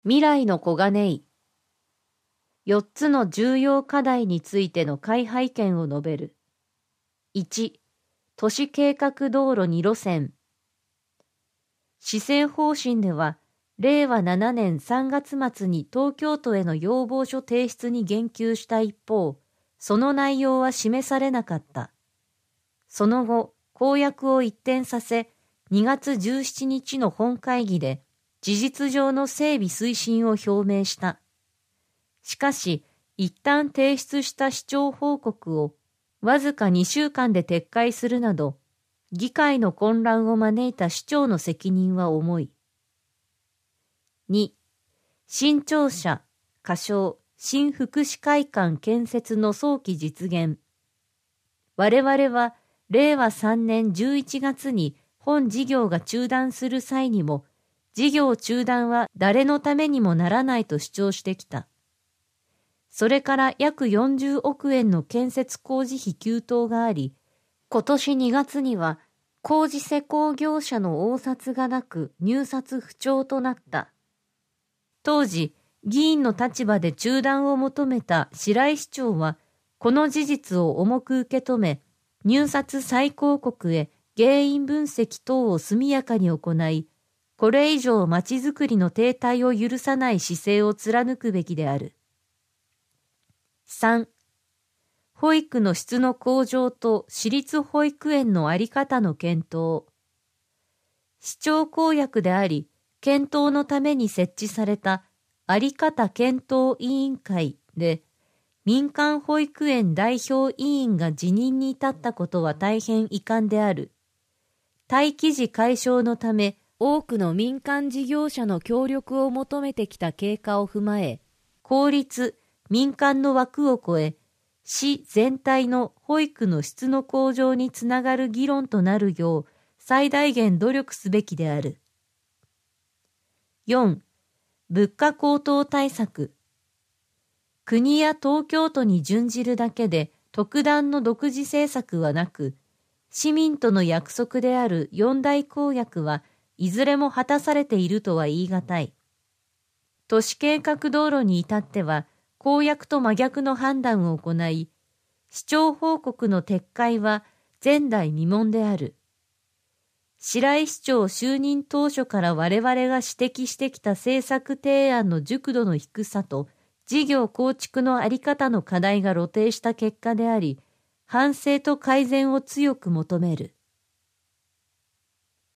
未来の小金井。4つの重要課題についての開廃見を述べる。1、都市計画道路2路線。施政方針では、令和7年3月末に東京都への要望書提出に言及した一方、その内容は示されなかった。その後、公約を一転させ、2月17日の本会議で、事実上の整備推進を表明した。しかし、一旦提出した市長報告をわずか2週間で撤回するなど、議会の混乱を招いた市長の責任は重い。2、新庁舎、仮称、新福祉会館建設の早期実現。我々は、令和3年11月に本事業が中断する際にも、事業中断は誰のためにもならないと主張してきた。それから約40億円の建設工事費急騰があり、今年2月には工事施工業者の応札がなく入札不調となった。当時、議員の立場で中断を求めた白井市長は、この事実を重く受け止め、入札再公告へ原因分析等を速やかに行い、これ以上まちづくりの停滞を許さない姿勢を貫くべきである。3、保育の質の向上と私立保育園の在り方の検討。市長公約であり、検討のために設置された在り方検討委員会で、民間保育園代表委員が辞任に至ったことは大変遺憾である。待機児解消のため、多くの民間事業者の協力を求めてきた経過を踏まえ、公立、民間の枠を超え、市全体の保育の質の向上につながる議論となるよう、最大限努力すべきである。4. 物価高騰対策。国や東京都に準じるだけで特段の独自政策はなく、市民との約束である4大公約はいずれも果たされているとは言い難い。都市計画道路に至っては、公約と真逆の判断を行い、市長報告の撤回は前代未聞である。白井市長就任当初から我々が指摘してきた政策提案の熟度の低さと、事業構築のあり方の課題が露呈した結果であり、反省と改善を強く求める。